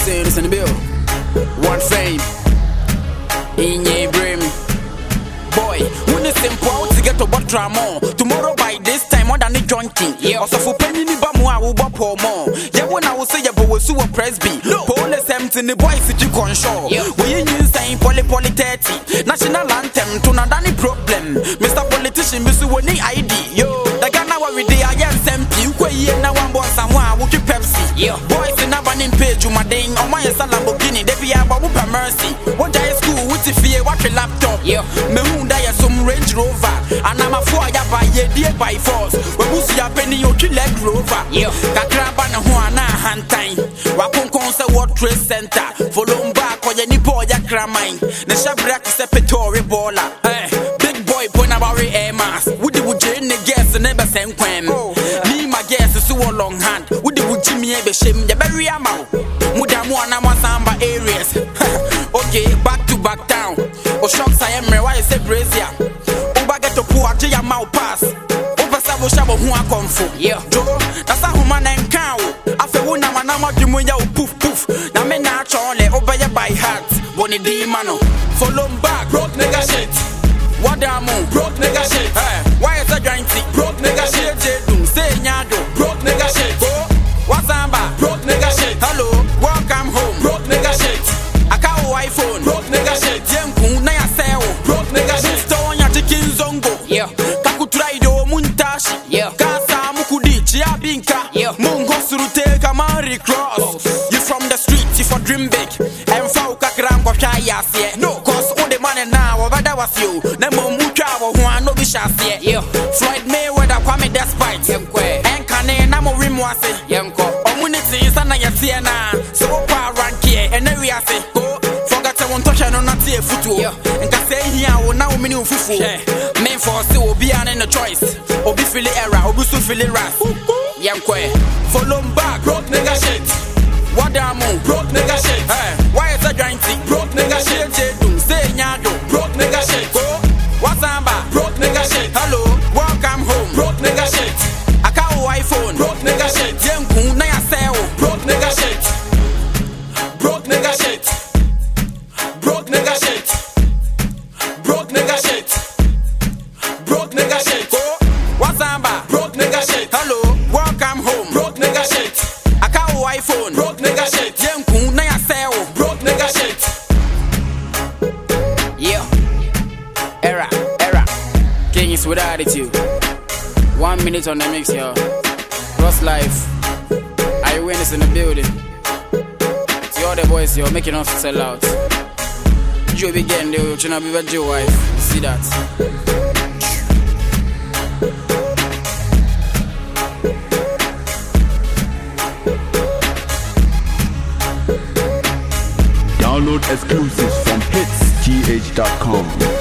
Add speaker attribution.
Speaker 1: saying this in the bill. One fame in your brain. Boy, when it's simple to get to what drama. Tomorrow by this time, more than a junkie. Yeah, also for penny bamwa will bop more. Yeah, when I will say you will sue a presby. Police empty the boys that you can show. We use saying poly 30. National anthem to not any problem. Mr. Politician, Mr. Winnie ID. Yo, the Ghana we day I am SMP. We now one boy someone who keep Pepsi. Boys in a banning page, you my ding. On my Lamborghini, they be about mercy. What day school with the fear, watch a laptop. Me who die some Range Rover. And I'm a fire by a dear by force. We will see a penny or kill leg rover. Kakraba na Juana Hantine. Wapon Consa World Trade Center. Follow back or any boy ya cramine. The Shabrak is a Petori baller. Big boy point about air mass. Would the Wujin the guess the neighbor same quam. Me my guess is so long hand. Would the Wujimi ever shame the berry amount? Mudamuana Masamba areas. Okay, back to back down. O shocks I am why I say Brazil. Uba get to poor Jaya mouth pass. Over Sabo Shabo who are come for. Joe, that's a woman and cow. After one Namanama Jimuya poof poof. Now men naturally over your by heart. Bonnie D Mano. Follow back, broke nigga shit. What damn broke nigga shit. Why is a giant sick? Broke nigga shit. Say Nyado. Broke nigga shit. What's Amba? Broke nigga shit. Hello, welcome home. Broke nigga shit. Akao iPhone. Broke nigga shit. Yemku na ya sell. Broke nigga shit. Stone ya chicken zongo. Kaku try do muntashi. Kasa mukudi chiabinka. Mungo surute kamari cross. You from the street, you for dream big. And fauka kram kwa shaya siye. No, cause all the money now wabada was you. Nemo mucha wa huwa no bisha siye. Floyd Mayweather kwame despite. Enkane na mo rimwase. Omuniti insana ya siena. So pa rankie ene wiase. Forget I won't touch on not see a foot. And can say here will now mini fufu. Men for still will be an choice. Obi feel the error, obi so feel the ras. Yamkwe. Follow back, broke nigga shit. What damn broke nigga shit. Why is a giant sick? Broke nigga shit. Say nyado, broke nigga shit. What's Amba? Broke nigga shit. Hello, welcome home. Broke nigga shit. Akao iPhone. Broke nigga shit. Yemku na ya sell. Broke nigga shit. Broke nigga shit. Broke nigga shit. Broke nigga shit. Broke nigga shit. What's Amba? Broke nigga shit. Hello, welcome home. Broke nigga shit. Akao iPhone. Broke nigga shit. Yemku na ya sell. Broke nigga shit. Era. King is with attitude. 1 minute on the mix, yo. Cross life. I win this in the building. See all the boys, yo, making us sell out. Joe be getting there, you know, be with Joe wife. See that?
Speaker 2: Download exclusives from hitsgh.com.